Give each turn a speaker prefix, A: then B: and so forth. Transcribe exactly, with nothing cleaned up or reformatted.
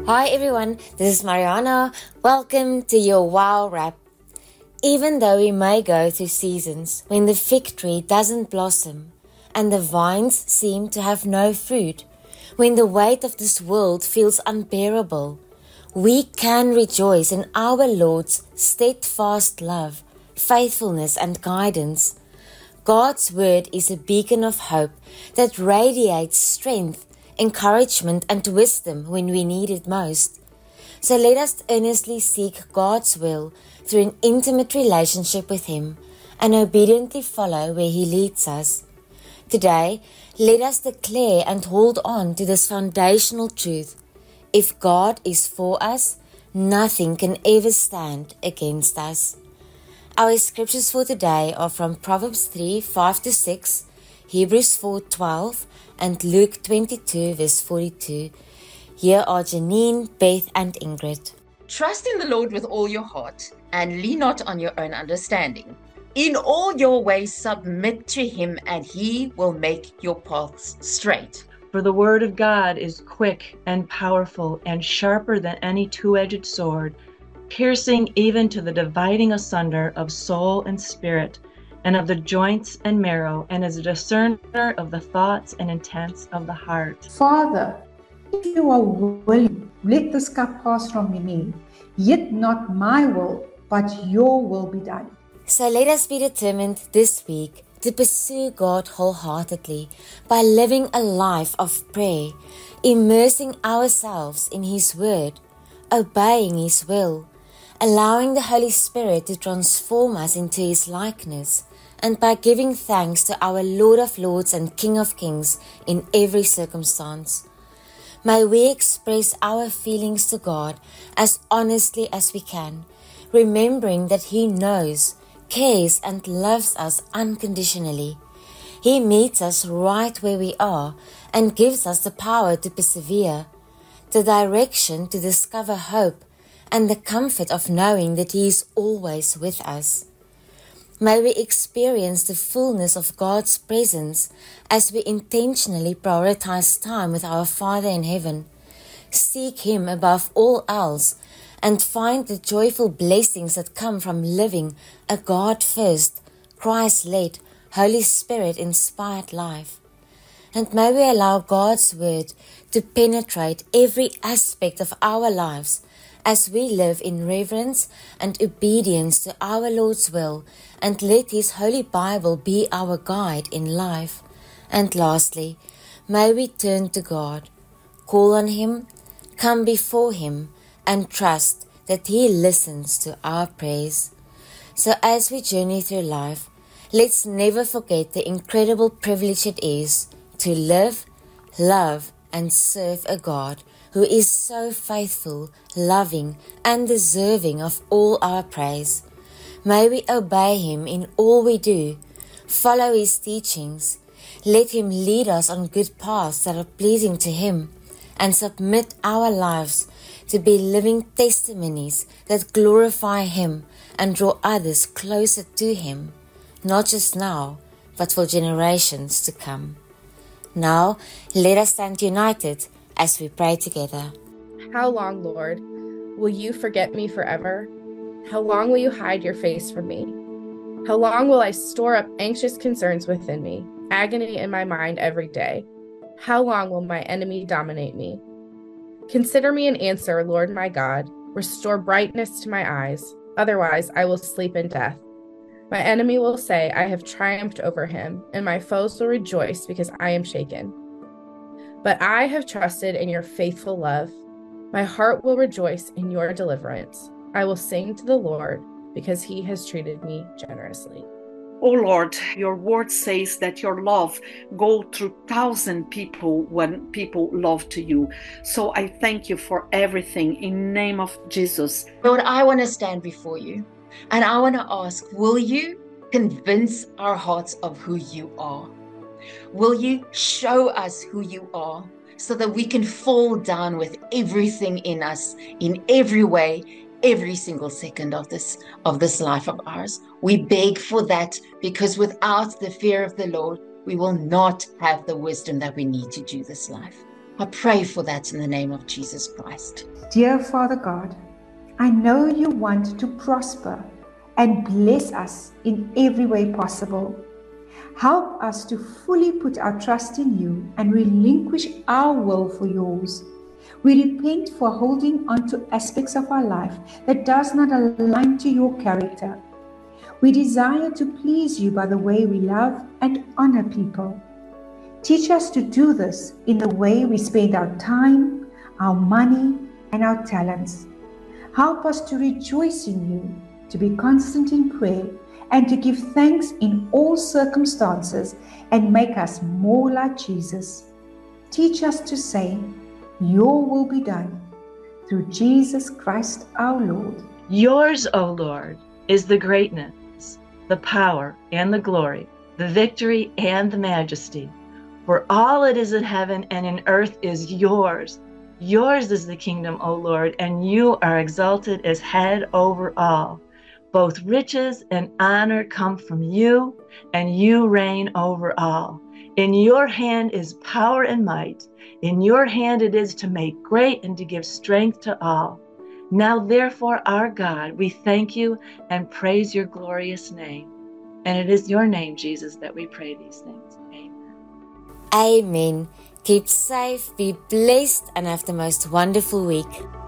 A: Hi everyone, this is Mariana. Welcome to your Wow Wrap. Even though we may go through seasons when the fig tree doesn't blossom and the vines seem to have no fruit, when the weight of this world feels unbearable, we can rejoice in our Lord's steadfast love, faithfulness and guidance. God's word is a beacon of hope that radiates strength, encouragement and wisdom when we need it most. So let us earnestly seek God's will through an intimate relationship with Him and obediently follow where He leads us. Today, let us declare and hold on to this foundational truth. If God is for us, nothing can ever stand against us. Our scriptures for today are from Proverbs three, five to six, Hebrews four, twelve, and Luke twenty-two, verse forty-two. Here are Janine, Beth, and Ingrid.
B: Trust in the Lord with all your heart, and lean not on your own understanding. In all your ways submit to Him, and He will make your paths straight.
C: For the word of God is quick and powerful and sharper than any two-edged sword, piercing even to the dividing asunder of soul and spirit, and of the joints and marrow, and is a discerner of the thoughts and intents of the heart.
D: Father, if you are willing, let this cup pass from me, yet not my will, but your will be done.
A: So let us be determined this week to pursue God wholeheartedly by living a life of prayer, immersing ourselves in His Word, obeying His will, allowing the Holy Spirit to transform us into His likeness, and by giving thanks to our Lord of Lords and King of Kings in every circumstance. May we express our feelings to God as honestly as we can, remembering that He knows, cares and loves us unconditionally. He meets us right where we are and gives us the power to persevere, the direction to discover hope, and the comfort of knowing that He is always with us. May we experience the fullness of God's presence as we intentionally prioritize time with our Father in heaven, seek Him above all else, and find the joyful blessings that come from living a God-first, Christ-led, Holy Spirit-inspired life. And may we allow God's Word to penetrate every aspect of our lives as we live in reverence and obedience to our Lord's will, and let His Holy Bible be our guide in life. And lastly, may we turn to God, call on Him, come before Him, and trust that He listens to our prayers. So as we journey through life, let's never forget the incredible privilege it is to live, love, and serve a God who is so faithful, loving, and deserving of all our praise. May we obey Him in all we do, follow His teachings, let Him lead us on good paths that are pleasing to Him, and submit our lives to be living testimonies that glorify Him and draw others closer to Him, not just now, but for generations to come. Now, let us stand united as we pray together.
E: How long, Lord, will you forget me forever? How long will you hide your face from me? How long will I store up anxious concerns within me, agony in my mind every day? How long will my enemy dominate me? Consider me and answer, Lord my God. Restore brightness to my eyes, otherwise I will sleep in death. My enemy will say, I have triumphed over him, and my foes will rejoice because I am shaken. But I have trusted in your faithful love. My heart will rejoice in your deliverance. I will sing to the Lord because He has treated me generously.
F: O Lord, your word says that your love go through thousand people when people love to you. So I thank you for everything in the name of Jesus.
B: Lord, I want to stand before you and I want to ask, will you convince our hearts of who you are? Will you show us who you are so that we can fall down with everything in us, in every way, every single second of this of this life of ours? We beg for that, because without the fear of the Lord, we will not have the wisdom that we need to do this life. I pray for that in the name of Jesus Christ.
D: Dear Father God, I know you want to prosper and bless us in every way possible. Help us to fully put our trust in you and relinquish our will for yours. We repent for holding on to aspects of our life that does not align to your character. We desire to please you by the way we love and honor people. Teach us to do this in the way we spend our time, our money, and our talents. Help us to rejoice in you, to be constant in prayer, and to give thanks in all circumstances and make us more like Jesus. Teach us to say, your will be done, through Jesus Christ our Lord.
C: Yours, O Lord, is the greatness, the power, and the glory, the victory and the majesty. For all it is in heaven and in earth is yours. Yours is the kingdom, O Lord, and you are exalted as head over all. Both riches and honor come from you, and you reign over all. In your hand is power and might. In your hand it is to make great and to give strength to all. Now, therefore, our God, we thank you and praise your glorious name. And it is your name, Jesus, that we pray these things. Amen.
A: Amen. Keep safe, be blessed, and have the most wonderful week.